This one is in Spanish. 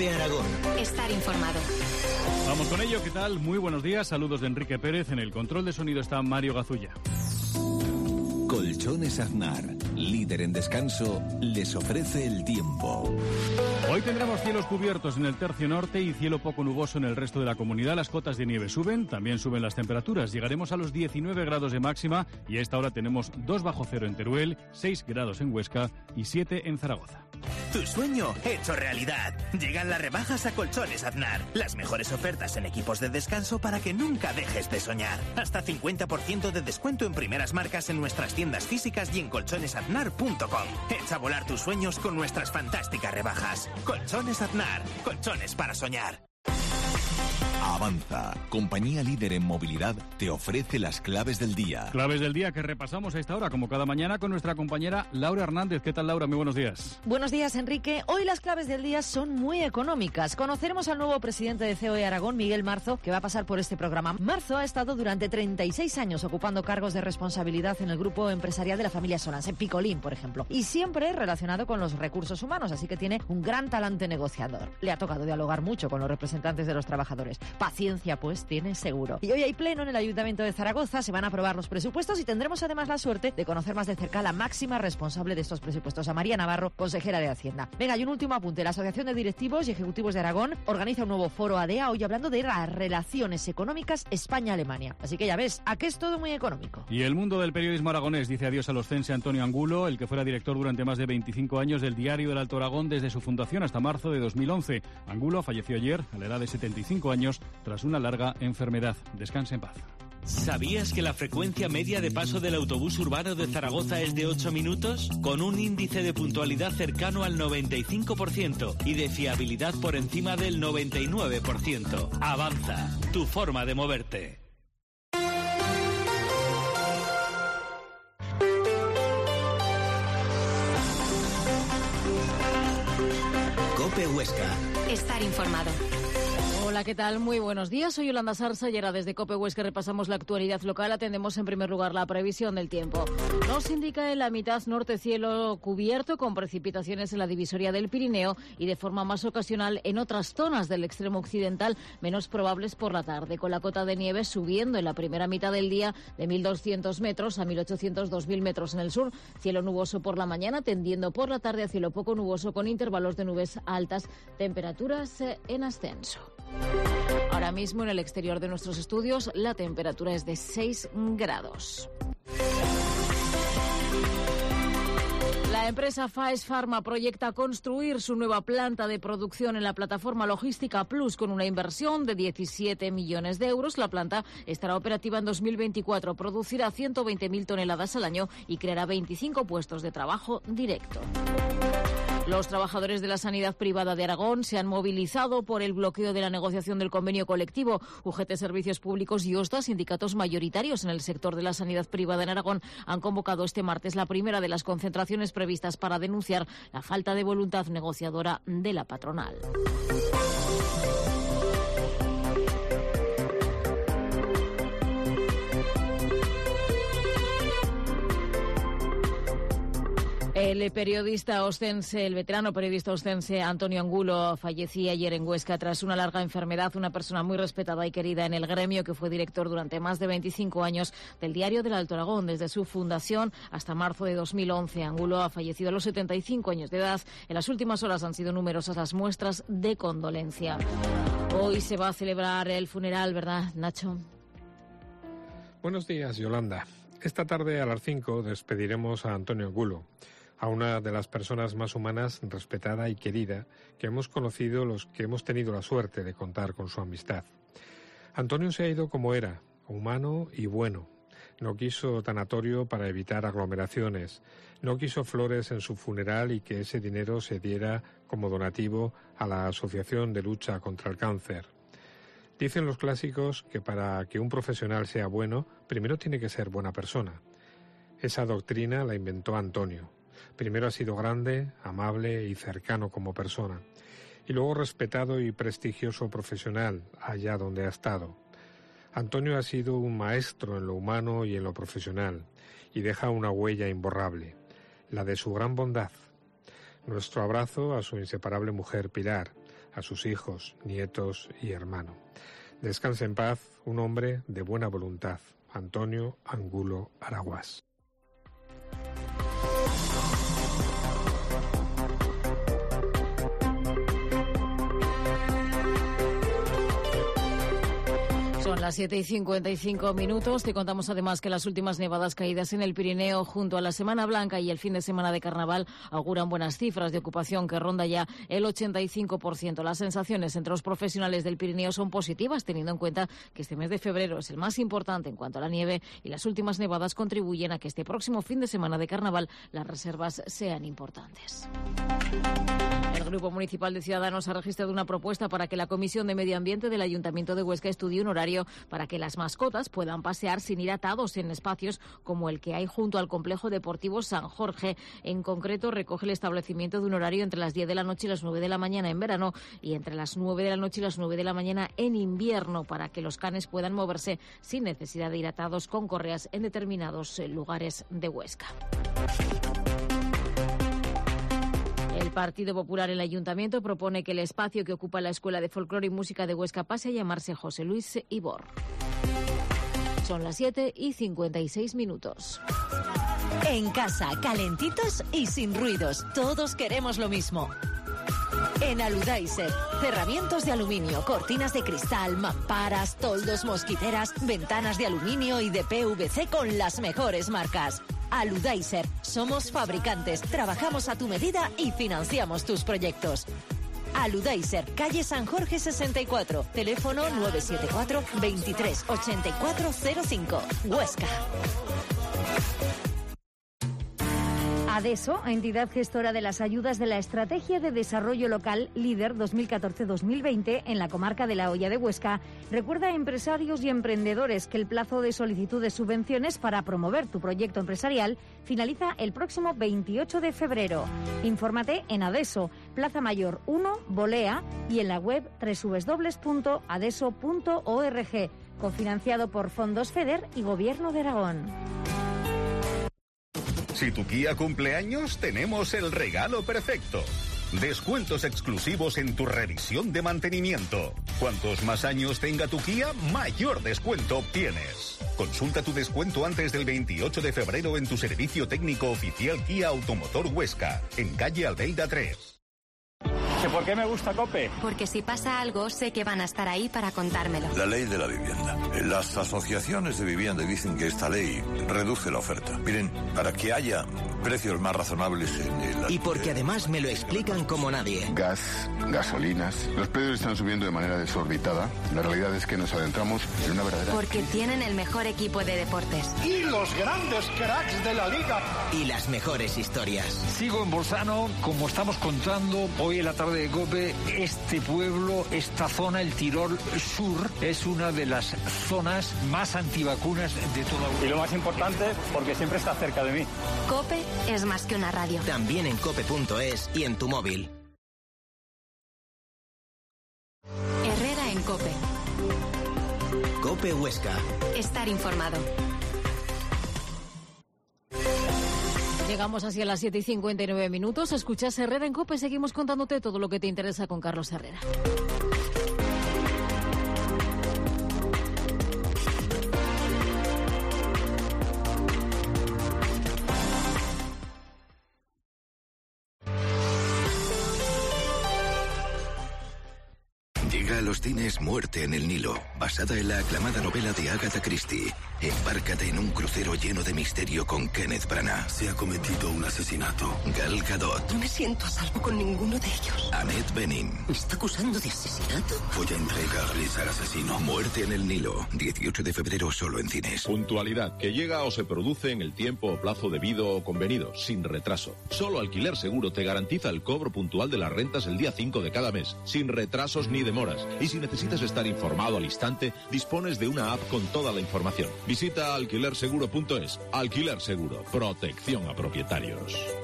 COPE Aragón. Estar informado. Vamos con ello, ¿qué tal? Muy buenos días, saludos de Enrique Pérez. En el control de sonido está Mario Gazulla. Colchones Aznar, líder en descanso, les ofrece el tiempo. Hoy tendremos cielos cubiertos en el tercio norte y cielo poco nuboso en el resto de la comunidad. Las cotas de nieve suben, también suben las temperaturas. Llegaremos a los 19 grados de máxima y a esta hora tenemos 2 bajo cero en Teruel, 6 grados en Huesca y 7 en Zaragoza. Tu sueño hecho realidad. Llegan las rebajas a Colchones Aznar. Las mejores ofertas en equipos de descanso para que nunca dejes de soñar. Hasta 50% de descuento en primeras marcas en nuestras tiendas físicas y en colchonesaznar.com. Echa a volar tus sueños con nuestras fantásticas rebajas. Colchones Aznar. Colchones para soñar. Avanza, compañía líder en movilidad, te ofrece las claves del día. Claves del día que repasamos a esta hora, como cada mañana, con nuestra compañera Laura Hernández. ¿Qué tal, Laura? Muy buenos días. Buenos días, Enrique. Hoy las claves del día son muy económicas. Conoceremos al nuevo presidente de COE Aragón, Miguel Marzo, que va a pasar por este programa. Marzo ha estado durante 36 años ocupando cargos de responsabilidad en el grupo empresarial de la familia Solans, en Picolín, por ejemplo, y siempre relacionado con los recursos humanos, así que tiene un gran talante negociador. Le ha tocado dialogar mucho con los representantes de los trabajadores. Paciencia, pues, tiene seguro. Y hoy hay pleno en el Ayuntamiento de Zaragoza, se van a aprobar los presupuestos y tendremos además la suerte de conocer más de cerca a la máxima responsable de estos presupuestos, a María Navarro, consejera de Hacienda. Venga, y un último apunte. La Asociación de Directivos y Ejecutivos de Aragón organiza un nuevo foro ADEA hoy hablando de las relaciones económicas España-Alemania. Así que ya ves, aquí es todo muy económico. Y el mundo del periodismo aragonés dice adiós al oscense Antonio Angulo, el que fuera director durante más de 25 años del Diario del Alto Aragón desde su fundación hasta marzo de 2011. Angulo falleció ayer a la edad de 75 años tras una larga enfermedad. Descanse en paz. ¿Sabías que la frecuencia media de paso del autobús urbano de Zaragoza es de 8 minutos? Con un índice de puntualidad cercano al 95% y de fiabilidad por encima del 99%. Avanza, tu forma de moverte. COPE Huesca. Estar informado. Hola, ¿qué tal? Muy buenos días. Soy Yolanda Sarsa y ahora desde COPE Huesca repasamos la actualidad local. Atendemos en primer lugar la previsión del tiempo. Nos indica en la mitad norte cielo cubierto con precipitaciones en la divisoria del Pirineo y de forma más ocasional en otras zonas del extremo occidental, menos probables por la tarde, con la cota de nieve subiendo en la primera mitad del día de 1.200 metros a 1.800-2.000 metros en el sur. Cielo nuboso por la mañana, tendiendo por la tarde a cielo poco nuboso con intervalos de nubes altas, temperaturas en ascenso. Ahora mismo en el exterior de nuestros estudios la temperatura es de 6 grados. La empresa Faes Pharma proyecta construir su nueva planta de producción en la plataforma logística Plus con una inversión de 17 millones de euros. La planta estará operativa en 2024, producirá 120.000 toneladas al año y creará 25 puestos de trabajo directo. Los trabajadores de la sanidad privada de Aragón se han movilizado por el bloqueo de la negociación del convenio colectivo. UGT Servicios Públicos y OSTA, sindicatos mayoritarios en el sector de la sanidad privada en Aragón, han convocado este martes la primera de las concentraciones previstas para denunciar la falta de voluntad negociadora de la patronal. El veterano periodista ostense Antonio Angulo fallecía ayer en Huesca tras una larga enfermedad. Una persona muy respetada y querida en el gremio, que fue director durante más de 25 años del Diario del Alto Aragón, desde su fundación hasta marzo de 2011. Angulo ha fallecido a los 75 años de edad. En las últimas horas han sido numerosas las muestras de condolencia. Hoy se va a celebrar el funeral, ¿verdad, Nacho? Buenos días, Yolanda. Esta tarde a las 5 despediremos a Antonio Angulo, a una de las personas más humanas, respetada y querida que hemos conocido los que hemos tenido la suerte de contar con su amistad. Antonio se ha ido como era, humano y bueno. No quiso tanatorio para evitar aglomeraciones, no quiso flores en su funeral y que ese dinero se diera como donativo a la Asociación de Lucha contra el Cáncer. Dicen los clásicos que para que un profesional sea bueno, primero tiene que ser buena persona. Esa doctrina la inventó Antonio. Primero ha sido grande, amable y cercano como persona, y luego respetado y prestigioso profesional allá donde ha estado. Antonio ha sido un maestro en lo humano y en lo profesional, y deja una huella imborrable, la de su gran bondad. Nuestro abrazo a su inseparable mujer Pilar, a sus hijos, nietos y hermano. Descanse en paz un hombre de buena voluntad, Antonio Angulo Araguás. Son las 7:55. Te contamos además que las últimas nevadas caídas en el Pirineo junto a la Semana Blanca y el fin de semana de Carnaval auguran buenas cifras de ocupación que ronda ya el 85%. Las sensaciones entre los profesionales del Pirineo son positivas, teniendo en cuenta que este mes de febrero es el más importante en cuanto a la nieve y las últimas nevadas contribuyen a que este próximo fin de semana de Carnaval las reservas sean importantes. El Grupo Municipal de Ciudadanos ha registrado una propuesta para que la Comisión de Medio Ambiente del Ayuntamiento de Huesca estudie un horario para que las mascotas puedan pasear sin ir atados en espacios como el que hay junto al complejo deportivo San Jorge. En concreto, recoge el establecimiento de un horario entre las 10 de la noche y las 9 de la mañana en verano y entre las 9 de la noche y las 9 de la mañana en invierno para que los canes puedan moverse sin necesidad de ir atados con correas en determinados lugares de Huesca. El Partido Popular en el Ayuntamiento propone que el espacio que ocupa la Escuela de Folclore y Música de Huesca pase a llamarse José Luis Ibor. Son las 7:56. En casa, calentitos y sin ruidos. Todos queremos lo mismo. En Aludaiser, cerramientos de aluminio, cortinas de cristal, mamparas, toldos, mosquiteras, ventanas de aluminio y de PVC con las mejores marcas. Aludaiser, somos fabricantes, trabajamos a tu medida y financiamos tus proyectos. Aludaiser, calle San Jorge 64, teléfono 974 23 8405, Huesca. ADESO, entidad gestora de las ayudas de la Estrategia de Desarrollo Local Líder 2014-2020 en la comarca de La Hoya de Huesca, recuerda a empresarios y emprendedores que el plazo de solicitud de subvenciones para promover tu proyecto empresarial finaliza el próximo 28 de febrero. Infórmate en ADESO, Plaza Mayor 1, Bolea, y en la web www.adeso.org, cofinanciado por Fondos FEDER y Gobierno de Aragón. Si tu Kia cumple años, tenemos el regalo perfecto. Descuentos exclusivos en tu revisión de mantenimiento. Cuantos más años tenga tu Kia, mayor descuento obtienes. Consulta tu descuento antes del 28 de febrero en tu servicio técnico oficial Kia Automotor Huesca, en calle Albeida 3. ¿Por qué me gusta COPE? Porque si pasa algo, sé que van a estar ahí para contármelo. La ley de la vivienda. Las asociaciones de vivienda dicen que esta ley reduce la oferta. Miren, para que haya precios más razonables en el... Y porque además me lo explican como nadie. Gas, gasolinas, los precios están subiendo de manera desorbitada. La realidad es que nos adentramos en una verdadera... Porque tienen el mejor equipo de deportes. Y los grandes cracks de la liga. Y las mejores historias. Sigo en Bolzano, como estamos contando hoy en la tarde de COPE, este pueblo, esta zona, el Tirol Sur, es una de las zonas más antivacunas de toda Europa. Y lo más importante, porque siempre está cerca de mí. COPE es más que una radio. También en cope.es y en tu móvil. Herrera en COPE. COPE Huesca. Estar informado. Llegamos hacia las 7:59. Escuchas Herrera en COPE. Seguimos contándote todo lo que te interesa con Carlos Herrera. Llega a los cines Muerte en el Nilo, basada en la aclamada novela de Agatha Christie. Embárcate en un crucero lleno de misterio con Kenneth Branagh. Se ha cometido un asesinato. Gal Gadot. No me siento a salvo con ninguno de ellos. Annette Bening. ¿Me está acusando de asesinato? Voy a entregarles al asesino. Muerte en el Nilo, 18 de febrero solo en cines. Puntualidad, que llega o se produce en el tiempo o plazo debido o convenido, sin retraso. Solo Alquiler Seguro te garantiza el cobro puntual de las rentas el día 5 de cada mes, sin retrasos ni demoras. Y si necesitas estar informado al instante, dispones de una app con toda la información. Visita alquilerseguro.es. Alquiler Seguro. Protección a propietarios.